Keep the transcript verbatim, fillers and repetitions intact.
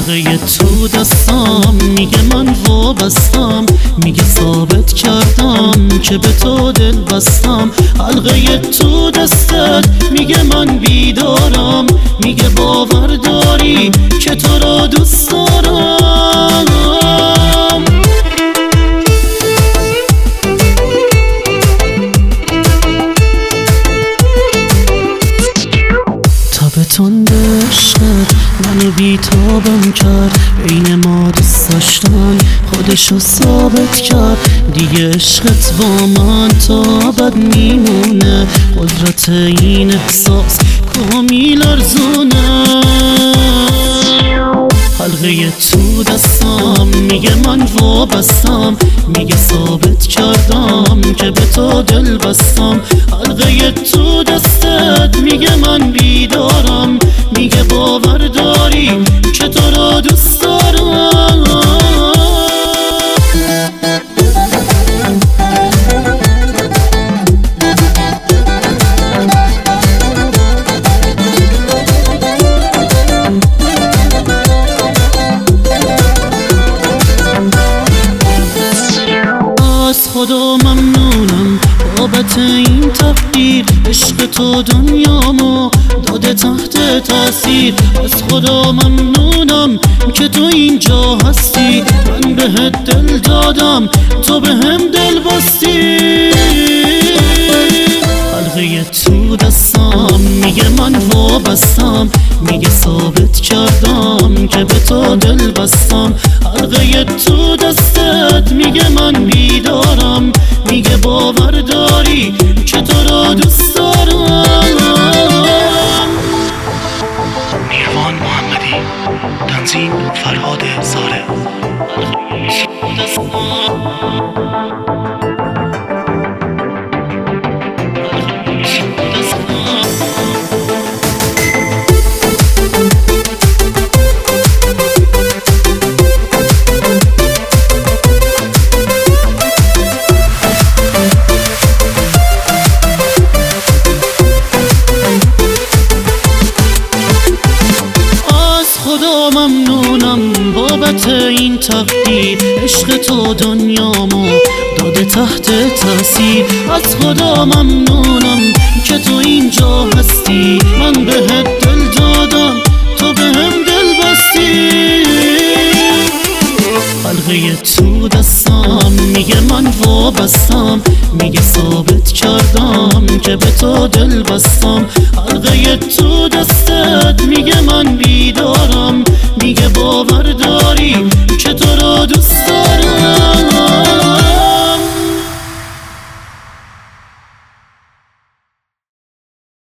حلقه تو دستم میگه من وابستم، میگه ثابت کردم که به تو دل بستم. حلقه تو دستت میگه من بیدارم، میگه باور داری که تو را دوست دارم. تند عشقت منو بیتابم کرد، بین ما دوست داشتن خودشو ثابت کرد. دیگه عشقت با من تا ابد میمونه، قدرت این احساس کامیل ارزونه. حلقه تو دستم میگه من وابستم، میگه ثابت کردم که به تو دل بستم. حلقه تو دستت میگه من بیدارم، میگه باور داری که تو را دوست دارم. خدا ممنونم بابت این تقدیر، عشق تو دنیامو داده تحت تاثیر. از خدا ممنونم که تو اینجا هستی، من بهت دل دادم تو بهم دل بستی. حلقه تو دستم میگه من وابستم، میگه ثابت کردم که به تو دل بستم. حلقه تو دستت میگه من بیدارم، میگه باور داری که تو را دوست دارم. نیروان محمدی، تنظیم فرهاد زاره. خدا ممنونم بابت این تقدیر، عشق تو دنیامو داده تحت تاثیر. از خدا ممنونم که تو اینجا هستی، من بهت دل دادم تو بهم دل بستی. حلقه تو دستم میگه من وابستم، میگه ثابت کردم که به تو دل بستم. حلقه تو دستت میگه من بیدارم، میگه باور داری